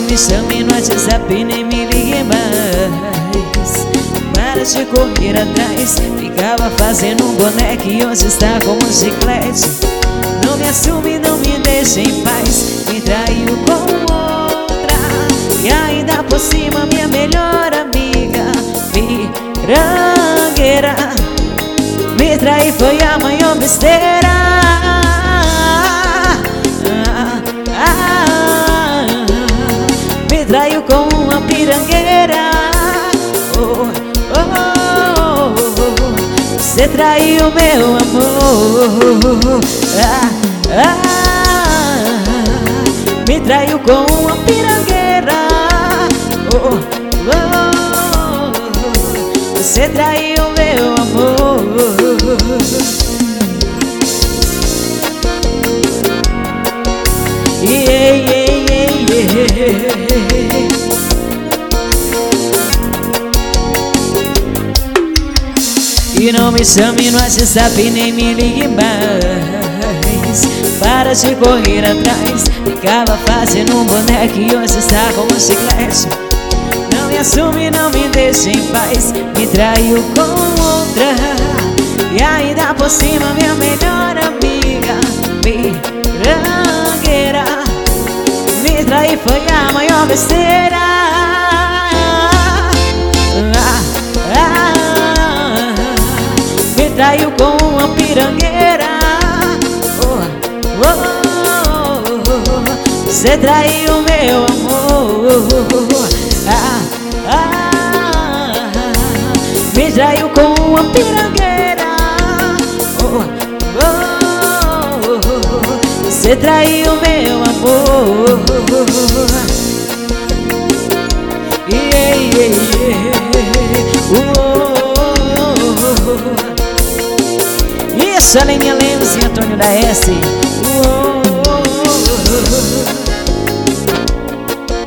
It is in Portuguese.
me chame no WhatsApp, nem me ligue mais. Para de correr atrás, ficava fazendo um boneco e hoje está como um chiclete. Não me assume, não me deixa em paz. Me traiu com outra e ainda por cima minha melhor amiga, pirangueira. Me trair foi a maior besteira. Me traiu com uma pirangueira. Você traiu meu amor. Me traiu com uma pirangueira. Você traiu meu amor. E não me chame no WhatsApp, nem me ligue mais. Para de correr atrás, ficava fazendo um boneco e hoje está como um chiclete. Não me assume, não me deixa em paz. Me traiu com outra e ainda por cima minha melhor amiga, pirangueira. Me trair foi a maior besteira. Me traiu com uma pirangueira. Você traiu meu amor. Me traiu com uma pirangueira. Você traiu meu amor. Isso, Aline Lemos e Antônio da S.